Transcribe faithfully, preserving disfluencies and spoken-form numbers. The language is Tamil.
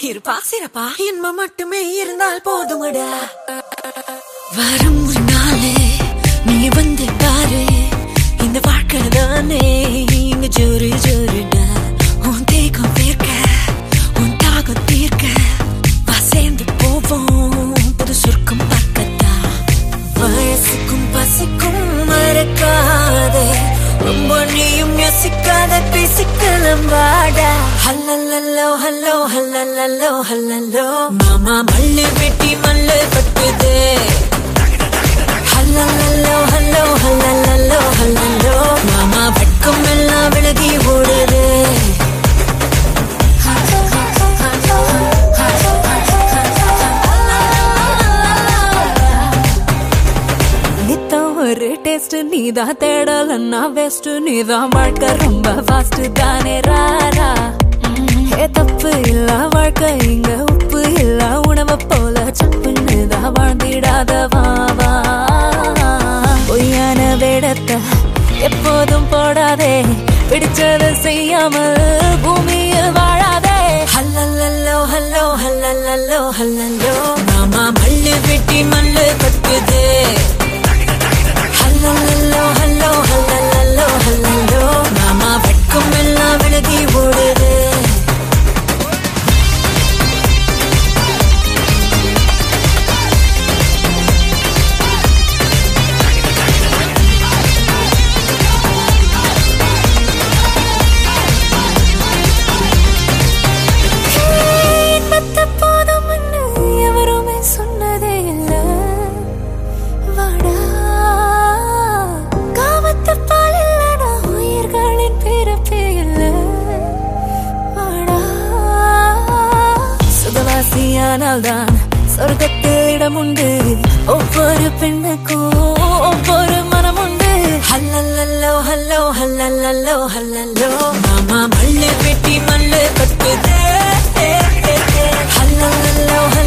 இருப்பா சிறப்பா இன்பம் மட்டுமே இருந்தால் போதுமடா. வரும் ஒரு நாளே நீ வந்து பாரு, இந்த வாழ்க்கை தானே இங்க ஜோரு ஜோருடா. உன் தேகம் தீர்க்க உன் தாகம் தீர்க்க வா சேர்ந்து போவோம் புது சொர்க்கம் பக்கத்தா. வயசுக்கும் பசிக்கும் மறக்காதே, ரொம்ப நீயும் யோசிக்காத பேசிக்கலாம் வாடா. ஹல்லல்லோ ஹல்லோ ஹல்லல்லோ ஹல்லல்லோ மாமா மல்லு வெட்டி மல்லு பட்டுது. ஹல்லல்லோ ஹல்லோ ஹல்லல்லோ ஹல்லல்லோ மாமா வெட்கம் எல்லாம் விலகி ஓடுது. ஒரு டேஸ்ட் நீதான் தேடலன்னா வேஸ்ட், நீதான் வாழ்க்கை ரொம்ப ஃபாஸ்ட் தானே ராரா. ஏ தப்பு இல்ல வாழ்க்கை இங்க உப்பு இல்ல, உணவை போல சப்புன்னுதான் வாழ்ந்திடாத வாவா. பொய்யான வேடத்தை எப்போதும் போடாதே, பிடிச்சதை செய்யாமல் பூமியில் வாழாதே. ஹல்லல்லோ ஹல்லோ ஹல்லல்லோ ஹல்லல்லோ மாமா மல்லு வெட்டி மல்லு பட்டுது. ஹல்லல்லோ ஹல்லோ ஹல்லல்லோ ஹல்லல்லோ மாமா வெட்கம் எல்லாம் விலகி ஓடுது. எவருமே சொன்னதே இல்ல வாடா. சுகவாசியானால்தான் சொர்க்கத்தில் இடம் உண்டு, ஒவ்வொரு பெண்ணுக்கும் ஒவ்வொரு மனம் உண்டு. ஹல்லல்லோ ஹல்லோ ஹல்லல்லோ ஹல்லல்லோ மாமா மல்லு வெட்டி மல்லு பட்டுது. ஹல்லல்லோ